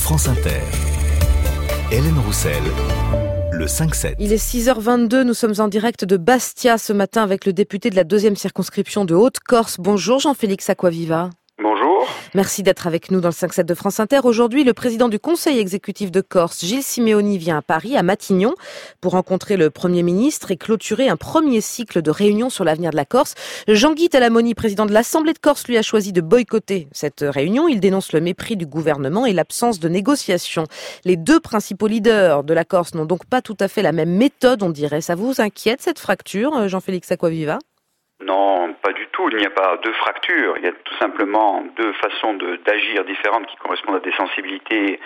France Inter. Hélène Roussel, le 5-7. Il est 6h22, nous sommes en direct de Bastia ce matin avec le député de la 2e circonscription de Haute-Corse. Bonjour Jean-Félix Acquaviva. Bonjour. Merci d'être avec nous dans le 5-7 de France Inter. Aujourd'hui, le président du Conseil exécutif de Corse, Gilles Simeoni, vient à Paris, à Matignon, pour rencontrer le Premier ministre et clôturer un premier cycle de réunions sur l'avenir de la Corse. Jean-Guy Talamoni, président de l'Assemblée de Corse, lui a choisi de boycotter cette réunion. Il dénonce le mépris du gouvernement et l'absence de négociation. Les deux principaux leaders de la Corse n'ont donc pas tout à fait la même méthode, on dirait. Ça vous inquiète, cette fracture, Jean-Félix Acquaviva ? Non, pas du tout. Il n'y a pas deux fractures. Il y a tout simplement deux façons d'agir différentes qui correspondent à des sensibilités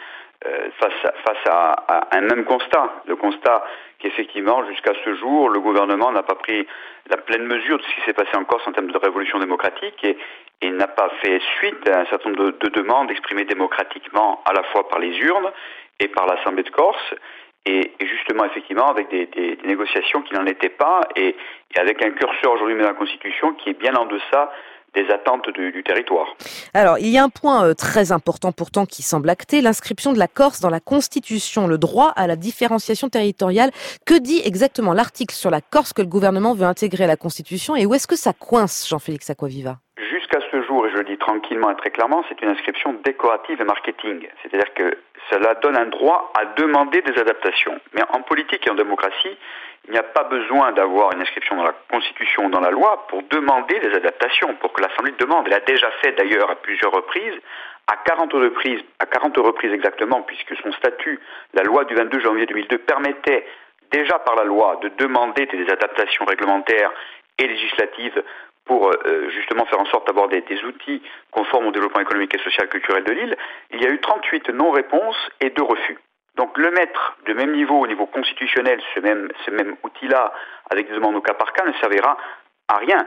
face à un même constat. Le constat qu'effectivement, jusqu'à ce jour, le gouvernement n'a pas pris la pleine mesure de ce qui s'est passé en Corse en termes de révolution démocratique et n'a pas fait suite à un certain nombre de demandes exprimées démocratiquement à la fois par les urnes et par l'Assemblée de Corse. Et justement, effectivement, avec des négociations qui n'en étaient pas, et avec un curseur aujourd'hui dans la Constitution qui est bien en deçà des attentes du territoire. Alors, il y a un point très important pourtant qui semble acté, l'inscription de la Corse dans la Constitution, le droit à la différenciation territoriale. Que dit exactement l'article sur la Corse que le gouvernement veut intégrer à la Constitution et où est-ce que ça coince, Jean-Félix Acquaviva ? Jusqu'à ce jour, et je le dis tranquillement et très clairement, c'est une inscription décorative et marketing. C'est-à-dire que cela donne un droit à demander des adaptations. Mais en politique et en démocratie, il n'y a pas besoin d'avoir une inscription dans la Constitution ou dans la loi pour demander des adaptations, pour que l'Assemblée demande. Elle a déjà fait d'ailleurs à plusieurs reprises, à 40 reprises exactement, puisque son statut, la loi du 22 janvier 2002, permettait déjà par la loi de demander des adaptations réglementaires et législatives pour justement faire en sorte d'avoir des outils conformes au développement économique et social et culturel de l'île. Il y a eu 38 non-réponses et 2 refus. Donc le mettre de même niveau au niveau constitutionnel, ce même outil-là, avec des demandes au cas par cas, ne servira à rien.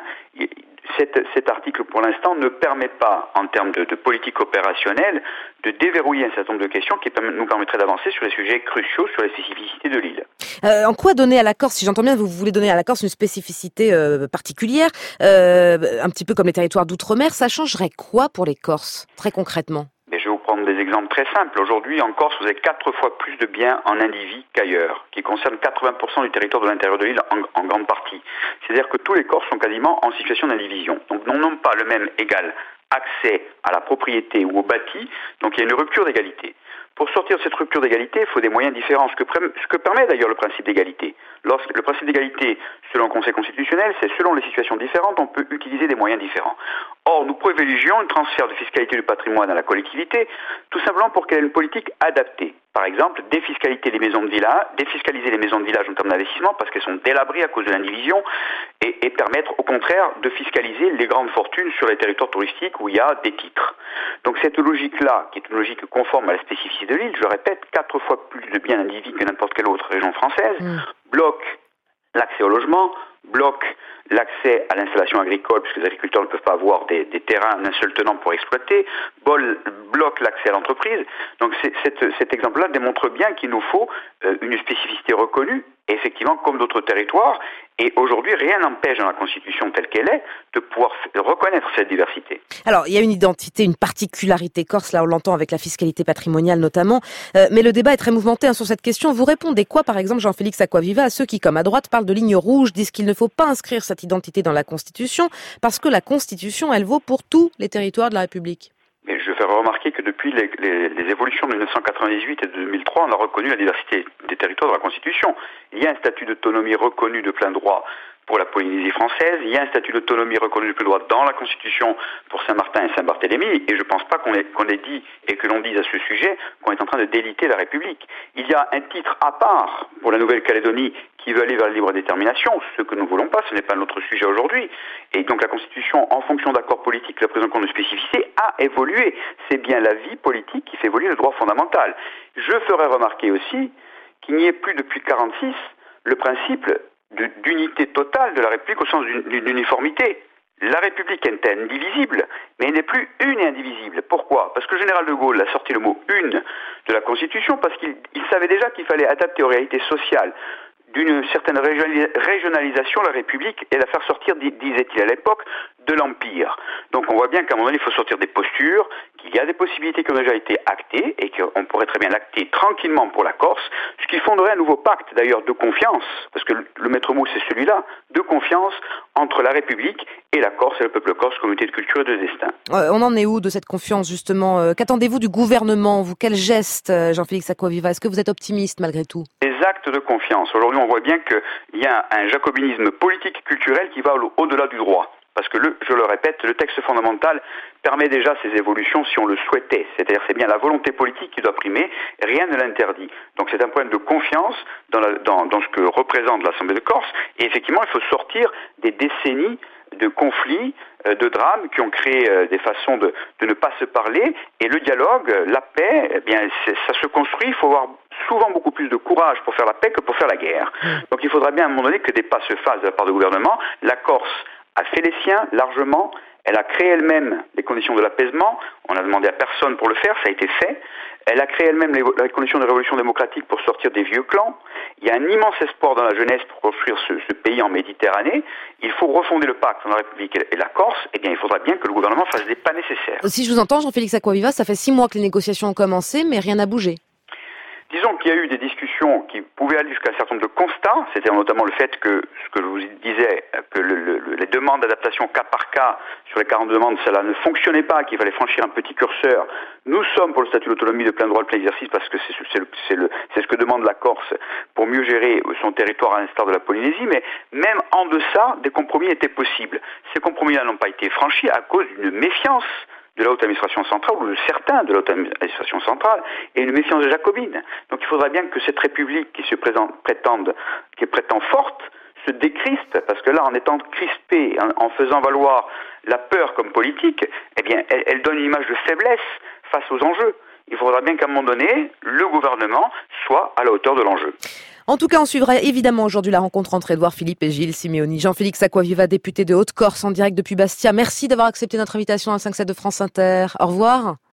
Cet article, pour l'instant, ne permet pas, en termes de politique opérationnelle, de déverrouiller un certain nombre de questions qui nous permettraient d'avancer sur les sujets cruciaux, sur les spécificités de l'île. En quoi donner à la Corse, si j'entends bien, vous voulez donner à la Corse une spécificité particulière, un petit peu comme les territoires d'outre-mer, ça changerait quoi pour les Corses, très concrètement ? Mais je vais vous prendre des exemples très simples. Aujourd'hui, en Corse, vous avez 4 fois plus de biens en indivis qu'ailleurs, qui concernent 80% du territoire de l'intérieur de l'île en grande partie. C'est-à-dire que tous les Corses sont quasiment en situation d'indivision. Donc, n'ont pas le même égal accès à la propriété ou au bâti. Donc, il y a une rupture d'égalité. Pour sortir de cette rupture d'égalité, il faut des moyens différents, ce que permet d'ailleurs le principe d'égalité. Le principe d'égalité, selon le Conseil constitutionnel, c'est selon les situations différentes, on peut utiliser des moyens différents. Or, nous privilégions un transfert de fiscalité du patrimoine à la collectivité, tout simplement pour qu'elle ait une politique adaptée. Par exemple, défiscaliser les maisons de village en termes d'investissement parce qu'elles sont délabrées à cause de l'indivision et permettre au contraire de fiscaliser les grandes fortunes sur les territoires touristiques où il y a des titres. Donc cette logique-là, qui est une logique conforme à la spécificité de l'île, je le répète, 4 fois plus de biens individus que n'importe quelle autre région française, bloque l'accès au logement, bloque l'accès à l'installation agricole, puisque les agriculteurs ne peuvent pas avoir des terrains d'un seul tenant pour exploiter, bloque l'accès à l'entreprise. Donc cet exemple-là démontre bien qu'il nous faut une spécificité reconnue, et effectivement comme d'autres territoires, et aujourd'hui rien n'empêche dans la Constitution telle qu'elle est de pouvoir reconnaître cette diversité. Alors il y a une identité, une particularité corse, là on l'entend avec la fiscalité patrimoniale notamment, mais le débat est très mouvementé sur cette question. Vous répondez quoi par exemple, Jean-Félix Acquaviva, à ceux qui comme à droite parlent de ligne rouge, disent qu'il ne faut pas inscrire cette identité dans la Constitution parce que la Constitution elle vaut pour tous les territoires de la République? Mais je vais faire remarquer que depuis les évolutions de 1998 et de 2003, on a reconnu la diversité des territoires de la Constitution. Il y a un statut d'autonomie reconnu de plein droit pour la Polynésie française, il y a un statut d'autonomie reconnu de plein droit dans la Constitution pour Saint-Martin et Saint-Barthélemy, et je ne pense pas qu'on ait dit et que l'on dise à ce sujet qu'on est en train de déliter la République. Il y a un titre à part pour la Nouvelle-Calédonie qui veut aller vers la libre détermination, ce que nous ne voulons pas, ce n'est pas notre sujet aujourd'hui. Et donc la Constitution, en fonction d'accords politiques, la prise en compte de spécificité, a évolué. C'est bien la vie politique qui fait évoluer le droit fondamental. Je ferai remarquer aussi qu'il n'y ait plus depuis 1946 le principe d'unité totale de la République au sens d'une uniformité. La République est indivisible, mais elle n'est plus une et indivisible. Pourquoi ? Parce que le général de Gaulle a sorti le mot « une » de la Constitution, parce qu'il savait déjà qu'il fallait adapter aux réalités sociales d'une certaine régionalisation la République et la faire sortir, disait-il à l'époque, de l'Empire. Donc on voit bien qu'à un moment donné, il faut sortir des postures, qu'il y a des possibilités qui ont déjà été actées et qu'on pourrait très bien l'acter tranquillement pour la Corse, ce qui fonderait un nouveau pacte d'ailleurs de confiance, parce que le maître mot c'est celui-là, de confiance entre la République et la Corse et le peuple corse, communauté de culture et de destin. On en est où de cette confiance justement? Qu'attendez-vous du gouvernement? Vous, quel geste, Jean-Félix Acquaviva? Est-ce que vous êtes optimiste malgré tout? Des actes de confiance. Aujourd'hui, on voit bien qu'il y a un jacobinisme politique et culturel qui va au-delà du droit. Parce que, je le répète, le texte fondamental permet déjà ces évolutions si on le souhaitait. C'est-à-dire c'est bien la volonté politique qui doit primer, rien ne l'interdit. Donc c'est un problème de confiance dans ce que représente l'Assemblée de Corse. Et effectivement, il faut sortir des décennies de conflits, de drames qui ont créé des façons de ne pas se parler. Et le dialogue, la paix, eh bien, ça se construit. Il faut avoir souvent beaucoup plus de courage pour faire la paix que pour faire la guerre. Donc il faudra bien à un moment donné que des pas se fassent de la part du gouvernement. La Corse a fait les siens largement. Elle a créé elle-même les conditions de l'apaisement. On n'a demandé à personne pour le faire, ça a été fait. Elle a créé elle-même les conditions de révolution démocratique pour sortir des vieux clans. Il y a un immense espoir dans la jeunesse pour construire ce pays en Méditerranée. Il faut refonder le pacte entre la République et la Corse. Eh bien, il faudra bien que le gouvernement fasse des pas nécessaires. Si je vous entends, Jean-Félix Acquaviva, ça fait 6 mois que les négociations ont commencé, mais rien n'a bougé. Disons qu'il y a eu des discussions qui pouvaient aller jusqu'à un certain nombre de constats, c'est-à-dire notamment le fait que, ce que je vous disais, que les demandes d'adaptation cas par cas sur les 40 demandes, cela ne fonctionnait pas, qu'il fallait franchir un petit curseur. Nous sommes pour le statut d'autonomie de plein droit, de plein exercice, parce que c'est ce que demande la Corse pour mieux gérer son territoire à l'instar de la Polynésie, mais même en deçà, des compromis étaient possibles. Ces compromis-là n'ont pas été franchis à cause d'une méfiance de la haute administration centrale, ou de certains de la haute administration centrale, et une méfiance jacobine. Donc il faudrait bien que cette République qui prétend forte, se décrispe, parce que là, en étant crispée, en faisant valoir la peur comme politique, eh bien, elle donne une image de faiblesse face aux enjeux. Il faudra bien qu'à un moment donné, le gouvernement soit à la hauteur de l'enjeu. En tout cas, on suivra évidemment aujourd'hui la rencontre entre Édouard Philippe et Gilles Simeoni. Jean-Félix Acquaviva, député de Haute-Corse en direct depuis Bastia. Merci d'avoir accepté notre invitation à 5-7 de France Inter. Au revoir.